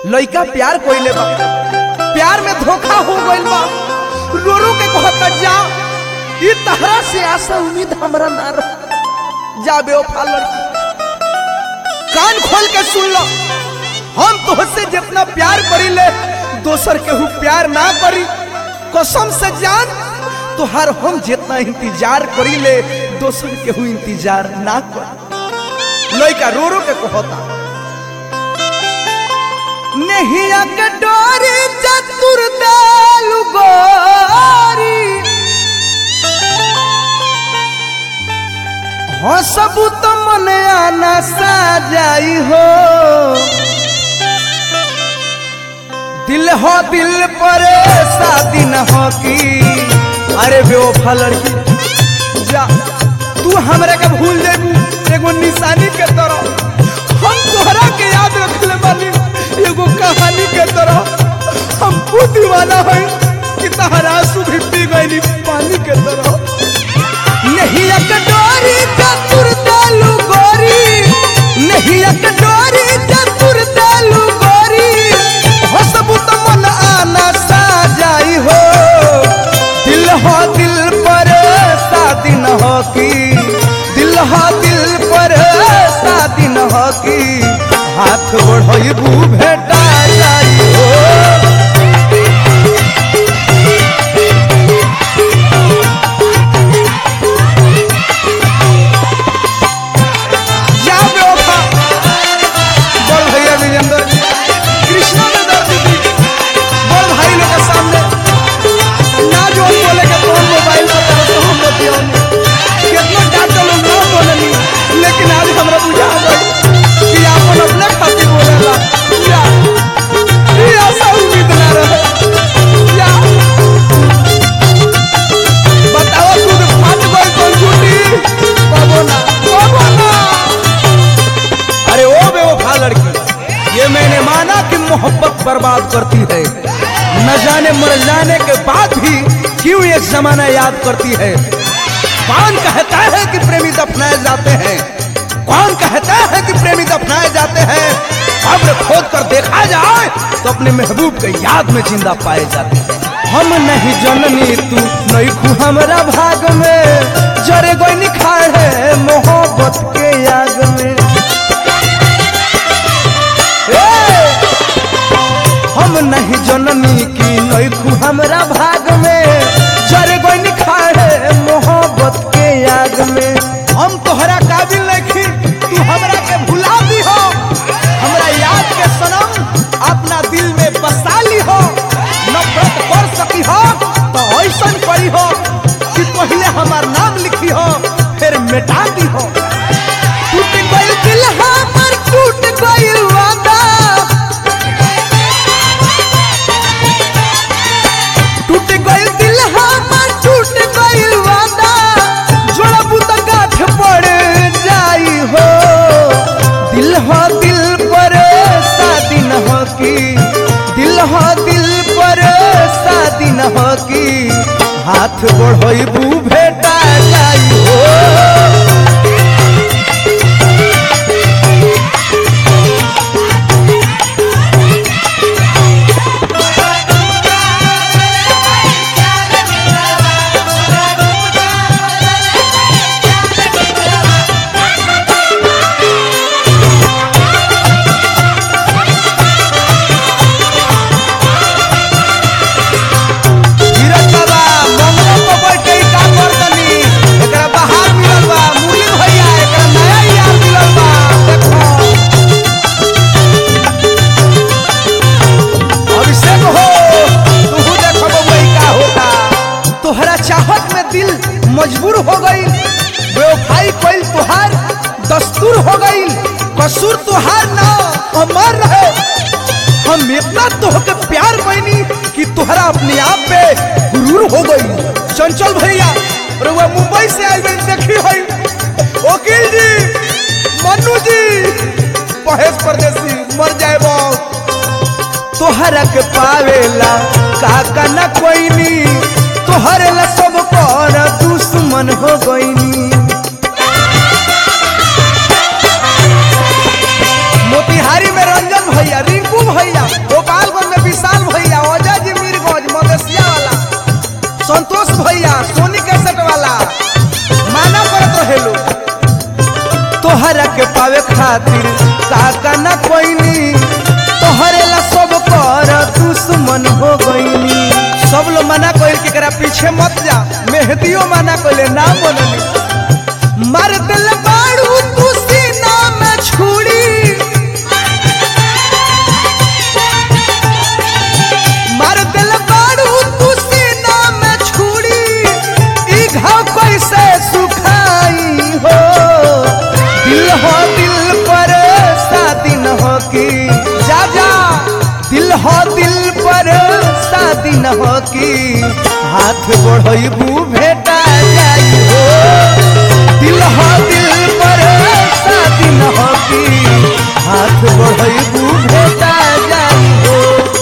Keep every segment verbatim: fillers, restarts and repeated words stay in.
लइका प्यार कोइले बा, प्यार में धोखा हो गइल बा, रो रो के कहता जा ई तहरा से आशा उम्मीद हमरा ना रह। जा बेवफा लड़की, कान खोल के सुन लो, हम तुझसे जितना प्यार करीले दोसर केहू प्यार ना करी। कसम से जान तुहार हम जितना इंतजार करीले दोसर केहू इंतजार ना कर। लइका रो रो के कहता नहीं के डोरी चतुर दालु गोरी हो सबू तो मन आना साजाई हो। दिल हो दिल पर शादी न हो की। अरे बेवफा लड़की जा तू हमरा के भूल जेबू एगो निशानी के तरह। हम तोहरा के याद रखले बानी एगो कहानी के तरह। हम खुद दीवाना है कि तहरा आंसू भी पी गई पानी के तरह। नहीं एक डोरी चतुर दालु गोरी, नहीं एक डोरी चतुर दालु गोरी हो सबू तो मन आना साजाई हो। दिल हो दिल पर शादी न हो की, दिल हो दिल पर शादी न हो की। हाथ बढ़बू भेटा जाई हो। जा बेवफा बोल भैया विजेंद्र कृष्णा में दर्द दी बोल भाई लोग के सामने ना जो बोले के फोन मोबाइल पर तरह से हम बतियो कितना डांटो लोग ना बोलनी, लेकिन आज हमरा बुझा गई कि अपन अपने खातिर बोलेला। या ये आशा उम्मीद ना रहे। या बताओ तू फाट गई कौन झूठी बाबो ना बाबो ना। अरे ओ बेवफा लड़की, ये मैंने माना कि मोहब्बत बर्बाद करती है, न जाने मर जाने के बाद भी क्यों एक जमाना याद करती है। कौन कहता है कि प्रेमी दफनाए जाते हैं, कौन कहता है कि प्रेमी दफनाए जाते हैं। कब्र खोद कर देखा जाए तो अपने महबूब के याद में जिंदा पाए जाते हैं। हम नहीं जननी तू नहीं खू हमारा भाग में, जरे कोई निखार है मोहब्बत के याग में। हम नहीं जननी की नहीं खू हमारा भाग में, जरे कोई निखार है मोहब्बत के याग में। हम तोहरा काबिल नहीं तू हमरा के भुला दी हो, हमरा याद के सनम अपना दिल में बसा ली हो। नफरत कर सकी हो तो ऐसा करी हो कि पहले हमार नाम लिखी हो फिर मिटा दी हो। टूट गइल दिल हमर टूट गइल वादा, टूट गइल दिल हमर टूट गइल वादा। जोड़बू तो गांठ पड़ जाई हो। दिल हो दिल पर शादी न हो की, दिल हो दिल पर शादी न हो की। हाथ बढ़बू भेटा जाई हो। मजबूर हो गई बेवफाई कोई तुहार दस्तूर हो गई। कसूर तुहार ना हमार रहे। हम इतना तोहके प्यार बनी कि तुहरा अपने आप पे गुरूर हो गई। चंचल भैया रुआ मुंबई से आई गई देखी है वकील जी मन्नू जी महेश परदेसी मर जाए तोहरा के पावेला काका न कोई नी। तोहरे ला सब कर दुश्मन हो गईनी। मोतिहारी में रंजन भैया रिंकू भैया गोपालगंज में विशाल भैया, अजय जी मीरगंज मदेशिया वाला, संतोष भैया सोनी कैसेट वाला, माना करत रहेलो। तोहरा के पावे खातिर काका ना कोईनी, तोहरे ला सब कर दुश्मन हो गईनी। सब लोग मना कइल के करा पीछे मत जा, मेहदियो मना कइले ना मननी। मार दिल बाड़ू तू सीना में छुरी, मार दिल बाड़ू तू सीना में छुरी, ई घाव कैसे सुखाई हो। दिल हो दिल पर शादी न हो की, जा जा दिल हो दिल पर शादी न हो की, हाथ बढ़बू भेटा जाई हो। दिल हो दिल पर शादी न हो की, हाथ बढ़बू भेटा जाई हो।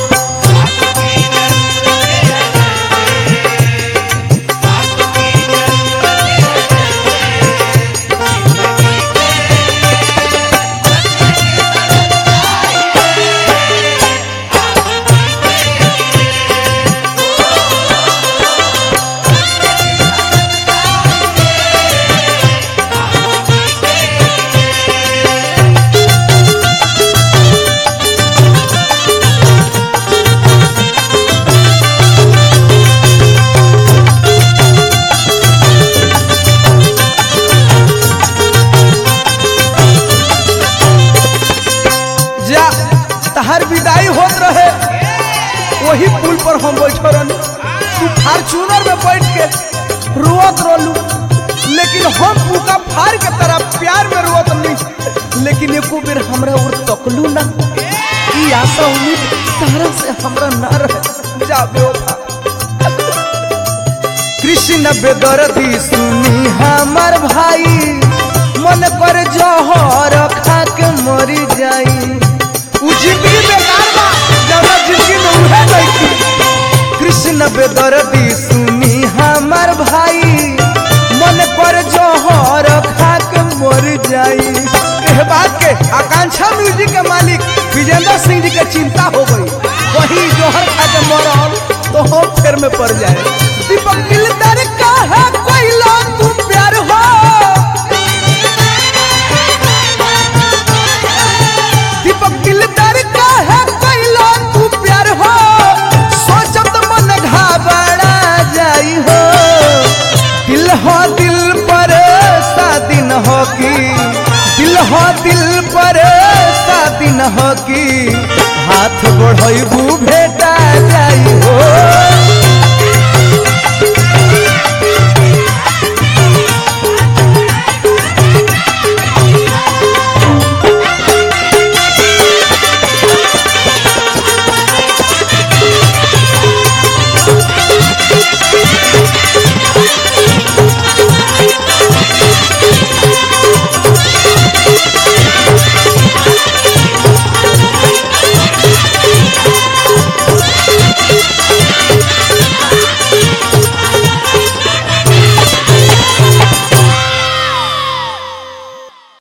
तहार विदाई होत रहे वही पुल पर हम बैठो रहनी, तू फार्चूनर में बैठ के रोत रहलू, लेकिन हम पूका फार के तरह प्यार में रोत नहीं। लेकिन एको बेर हमरा और तकलू ना, ई आशा उम्मीद तारा से हमरा ना रहे। जा बेवफा कृष्ण बेदर्दी सुनी हमार भाई, मन कर जहर खा के मरी जाई। जिंदगी बेकार बा, जरा जिंदगी में उहे नहीं। कृष्ण बेदर्दी सुनी हमार भाई, मन पर जहर खा के मर जाई। एह बात के आकांक्षा म्यूजिक के मालिक विजेंद्र सिंह जी के चिंता हो गई, वही जहर खा के मरल तो हम फेर में पड़ जाए। दीपक दिलदार का है कोई लोग तू प्यार हो, दीपक दिलदार का है कोई लोग तू प्यार हो, सोचत मन घबरा जाई हो। दिल हो दिल पर शादी न हो की, दिल हो दिल पर शादी न हो की, हाथ बढ़बू भेटा जाई हो। We'll be right back.